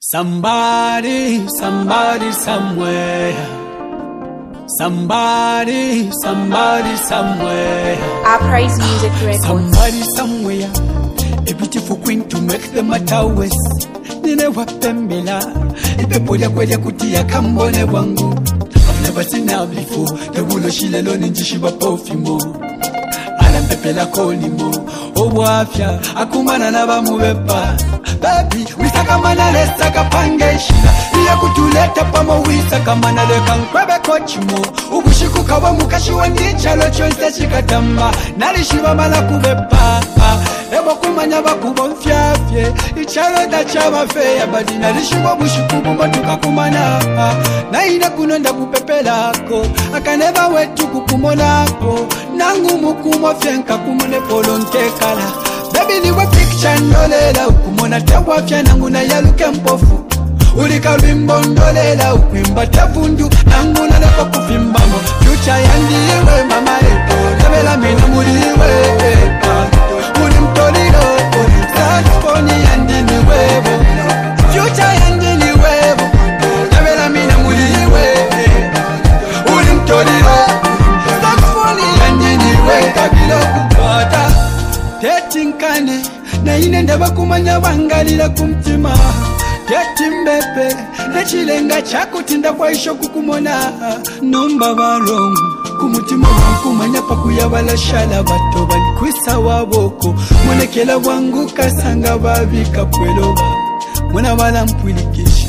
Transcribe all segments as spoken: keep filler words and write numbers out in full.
Somebody, somebody somewhere. Somebody, somebody somewhere. Our praise music records. Somebody somewhere. A beautiful queen to make them a towers. Nine wapembela. Ipepolia kwele kutia kambone wangu. I've never seen her before. The wulo shilelo ninjishiba pofimo. Alampepela kolimo. Owafya akumana nabamubepa. Baby, wisaka manale saka pangeshina. Iya kutuleta pamo wisaka manale kankwebe kochimo. Ubushiku kawa mukashi wandichalo chonse chikatamba. Nalishiba mala kubepa. Ebo kumanya bakubo mfyafye. Ichalo da chaba feya. Badi nalishiba bushiku bumatuka kumana. Na ina kunonda kupepelako. Akaneba wetu kukumonako. Nangu mukumo fyenka kumone polonte kala. Baby niwe picture ndolela ukumona tewa fya nangu na yaluke mpofu. Ulika wimbo ndolela ukwimba tevundu nangu na lepa kufimbamo. Future yandiwe mama eto nebela mina muliwe eka. Uli mtolilo uli saxofoni yandiniwebo. Future yandiniwebo nebela mina muliwe eka. Uli mtolilo saxofoni yandiniwe kabilo kupata. Tetinkane na inenda bakumanya bangalira kumtima. Tetimbepe na chilenga chakutinda kwa isho kukumona. Nomba barongo kumutima wankumanya pakuyabala shala bato balikwisa waboko. Monekela wangu kasanga babika pweloba. Mwana wala mpwilikisha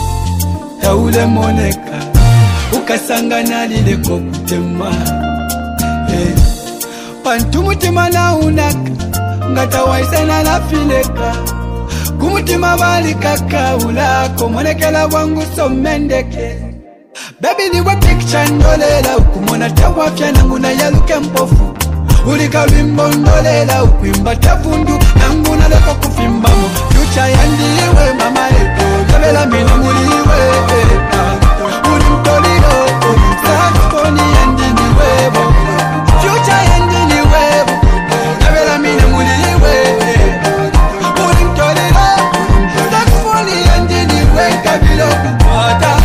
taule moneka. Ukasanga nalile kokutema. Hey. Pantumutima na unaka ngata waisana la fileka. Kumutima bali kaka ulako. Monekela wangu so mendeke. Baby niwe picture ndolela ukumona tewa fya nangu na yaluke mpofu. Ulika wimbo ndolela ukwimba tevundu nangu na lepa kufimbamo. Future yandiwe mama eto nebela mina muliwe eka. Uli mtolilo uli saxofoni yandiniwebo. Future yandiniwebo nebela mina muliwe eka. Uli mtolilo saxofoni yandiniwe kabilo kupata.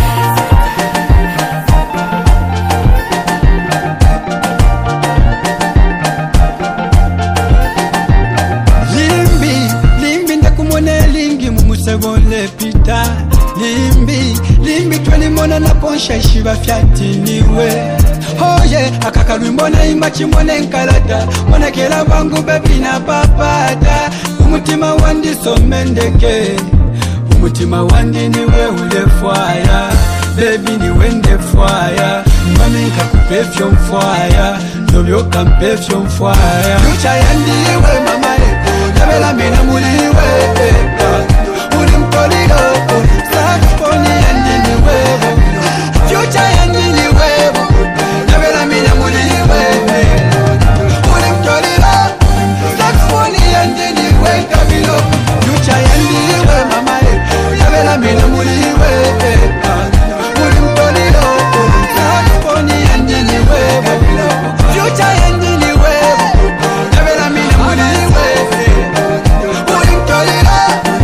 Segole pita limbi limbi tweli mona na ponsha shiba fyatiniwe. Oh yeah, akakalwimbona imachi mone nkalata. Mona kela wangu baby na papata. Umutima wandi so mendeke. Umutima wandi niwe ule fwaya. Baby niwe nde fwaya. Mami kakupefyo mfwaya. Nobyo kampefyo mfwaya. Future yandiwe mama eto nebela mina muliwe eka. Uli mtolilo uli saxofoni yandiniwebo. Future yandiniwebo nebela mina muliwe eka. Uli mtolilo saxofoni yandiniwe kabilo. Future yandiwe mama eto nebela mina muliwe eka. Uli mtolilo uli saxofoni yandiniwebo. Future yandiniwebo nebela mina muliwe eka. Uli mtolilo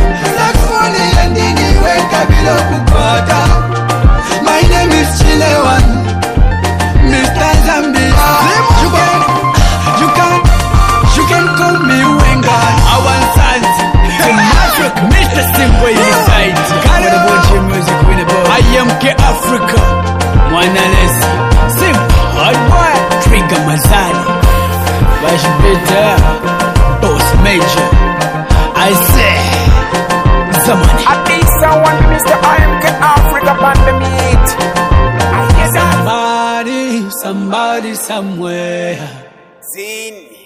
my name is Chilewan, Mister Zambia. You can, you can, you can call me Wenga. I want Santi from Africa, Mister Simba inside. Can't watch your music with the boy. I am K Africa, Mwana Lesi, Simba, hard boy, Trigger Mazani, Bash Better, Boss Major. I say, Zamani. I need someone, Mister I am K Africa, on the meat. I hear that. Somebody, somebody somewhere. Zine.